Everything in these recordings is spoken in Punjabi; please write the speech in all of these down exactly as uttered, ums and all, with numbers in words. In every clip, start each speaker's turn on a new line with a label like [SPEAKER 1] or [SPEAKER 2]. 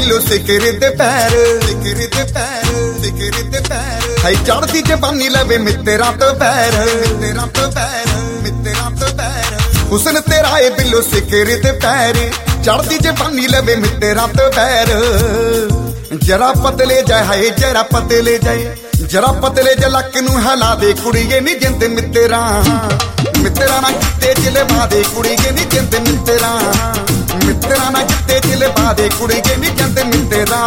[SPEAKER 1] बिलो सिकरे ते पैर सिकरे ते पैर सिकरे ते पैर है चढ़ती जवानी लवे मित्तरा तो पैर मित्तरा तो पैर मित्तरा तो पैर हुस्न तेरा है बिलो सिकरे ते पैर चढ़ती जवानी लवे मित्तरा तो पैर जरा पतले जाए हाय जरा पतले जाए जरा पतले जा लक नू हिला दे कुड़िए नी जिंद मित्तरा मित्तरा ना किते चिले बादे कुड़िए नी जिंद मित्तरा मित्तरा ना किते चिले बादे कुड़िए नी जिंद मित्तरा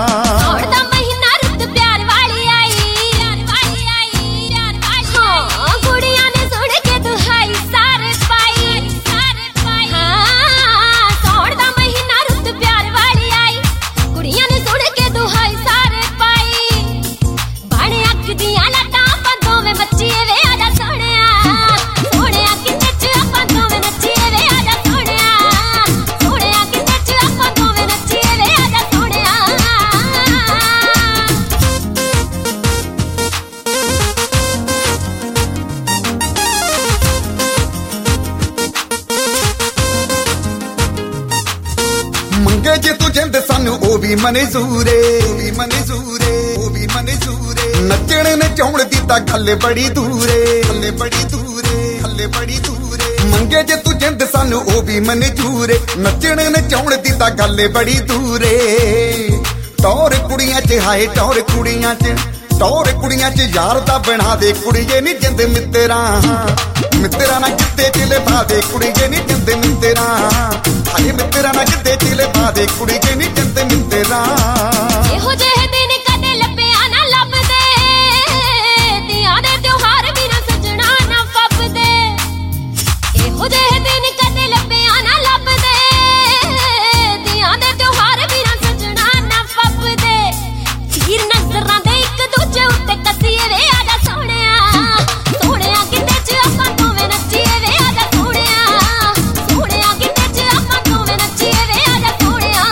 [SPEAKER 1] मंगे जे तू जिंद सानू ओ भी मंजूरे ओ भी मंजूरे ओ भी मंजूरे नचण ने चौड़ दी ता गल बड़ी दूरे गल बड़ी दूरे गल बड़ी दूरे मंगे जे तू जिंद सानू ओ भी मंजूरे नचण ने चौड़ दी ता गल बड़ी दूरे टौर कुड़ियां च हाय टौर कुड़ियां च टौर कुड़ियां च यार दा बना दे कुड़िए नी जिंद मित्तरा मित्तरा ना किते चिले बादे कुड़िए नी जिंद मित्तरा हाय मित्तरा ना किते चिले बादे कुड़िए नी जिंद मित्तरा
[SPEAKER 2] ਇਹੋ ਜਿਹੇ ਦਿਨ ਕਦੇ ਲੱਭਿਆ ਨਾ ਲੱਭਦੇ ਧੀਆਂ ਦੇ ਤਿਉਹਾਰ ਵੀ ਨਾ ਸਜਣਾ ਨਾ ਫੱਬਦੇ ਇਹੋ ਜਿਹੇ ਦਿਨ ਕਦੇ ਲੱਭਿਆ ਨਾ ਲੱਭਦੇ ਧੀਆਂ ਦੇ ਤਿਉਹਾਰ ਵੀ ਨਾ ਸਜਣਾ ਨਾ ਫੱਬਦੇ ਤੀਰ ਨਜ਼ਰਾਂ ਦੇ ਇੱਕ ਦੂਜੇ ਉੱਤੇ ਕੱਸੀਏ ਵੇ ਆਜਾ ਸੋਹਣਿਆ ਸੋਹਣਿਆ ਕਿਤੇ ਚ ਆਪਾਂ ਦੋਵੇਂ ਨੱਚੀਏ ਵੇ ਆਜਾ ਸੋਹਣਿਆ ਸੋਹਣਿਆ ਕਿਤੇ ਚ ਆਪਾਂ ਦੋਵੇਂ ਨੱਚੀਏ ਵੇ ਆਜਾ ਸੋਹਣਿਆ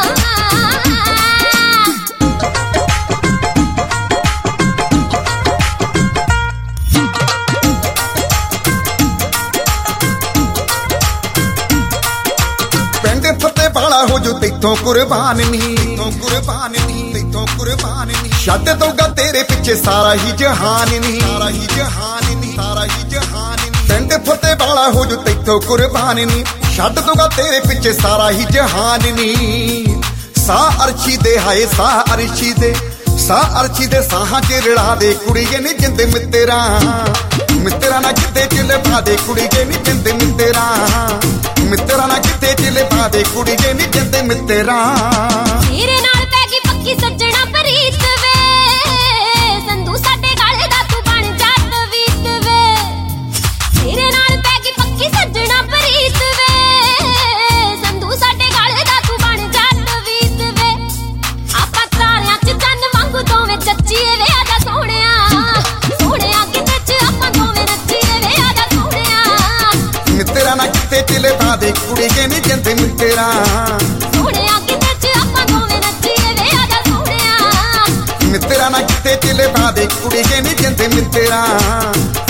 [SPEAKER 1] ਪਿੰਡ ਫੱਤੇ ਵਾਲਾ ਹੋ ਜੋ ਤੈਥੋਂ ਕੁਰਬਾਨ ਨਹੀਂ ਤੈਥੋਂ ਕੁਰਬਾਨ ਨਹੀਂ ਤੈਥੋਂ ਕੁਰਬਾਨ ਨਹੀਂ ਛੱਡ ਦਊਗਾ ਤੇਰੇ ਪਿੱਛੇ ਸਾਰਾ ਹੀ ਜਹਾਨ ਨਹੀਂ ਸਾਰਾ ਹੀ ਜਹਾਨ ਨਹੀਂ ਸਾਰਾ ਹੀ ਜਹਾਨ ਨਹੀਂ ਪਿੰਡ ਫੱਤੇ ਵਾਲਾ ਹੋ ਜੋ ਤੈਥੋਂ ਕੁਰਬਾਨ ਨਹੀਂ ਛੱਡ ਦਊਗਾ ਤੇਰੇ ਪਿੱਛੇ ਸਾਰਾ ਹੀ ਜਹਾਨ ਨਹੀਂ ਸਾਹ ਅਰਸ਼ੀ ਦੇ ਹਾਏ ਸਾਹ ਅਰਸ਼ੀ ਦੇ ਸਾਹ ਅਰਸ਼ੀ ਦੇ ਸਾਹਾਂ ਚ ਰਲਾ ਦੇ ਕੁੜੀਏ ਨੀ ਜਿੰਦ ਮਿੱਤਰਾ ਮਿੱਤਰਾ ਨਾ ਕਿਤੇ ਚਿਲੇ ਪਾ ਦੇ ਕੁੜੀਏ ਨੀ ਜਿੰਦ ਮਿੱਤਰਾ ਮਿੱਤਰਾ ਨਾ ਕਿਤੇ ਚਿਲੇ ਪਾ ਦੇ ਕੁੜੀਏ ਨੀ ਜਿੰਦ ਮਿੱਤਰਾ
[SPEAKER 2] ਤੇਰੇ ਨਾਲ ਪੈ ਗਈ ਪੱਕੀ ਸੱਜਣਾ ਪ੍ਰੀਤ ਵੇ ਸੰਧੂ ਸਾਡੇ ਗਾਲੇ ਦਾ ਤੂੰ ਬਣ ਜਾ ਤਵੀਤ ਵੇ ਤੇਰੇ ਨਾਲ ਪੈ ਗਈ ਪੱਕੀ ਸੱਜਣਾ ਪ੍ਰੀਤ ਵੇ ਸੰਧੂ ਸਾਡੇ ਗਾਲੇ ਦਾ ਤੂੰ ਬਣ ਜਾ ਤਵੀਤ ਵੇ ਆਪਾਂ ਤਾਰਿਆਂ ਚ ਚੰਨ ਵਾਂਗੂ ਦੋਵੇਂ ਚੱਚੀਏ ਵੇ ਆਜਾ ਸੋਹਣਿਆ ਸੋਹਣਿਆ ਕਿਤੇ ਚ ਆਪਾਂ ਦੋਵੇਂ ਨੱਚੀਏ ਵੇ ਆਜਾ ਸੋਹਣਿਆ
[SPEAKER 1] ਮਿੱਤਰਾ ਨਾ ਕਿਤੇ ਚਿਲੇ ਪਾ ਦੇ ਕੁੜੀਏ ਨੀ ਜਿੰਦ ਮਿੱਤਰਾ
[SPEAKER 2] ਸੋਹਣਿਆ ਕਿਤੇ ਚ ਆਪਾਂ ਦੋਵੇਂ ਨੱਚੀਏ ਵੇ ਆਜਾ ਸੋਹਣਿਆ
[SPEAKER 1] ਮਿੱਤਰਾ ਨਾ ਕਿਤੇ ਚਿਲੇ ਪਾ ਦੇ ਕੁੜੀਏ ਨੀ ਜਿੰਦ ਮਿੱਤਰਾ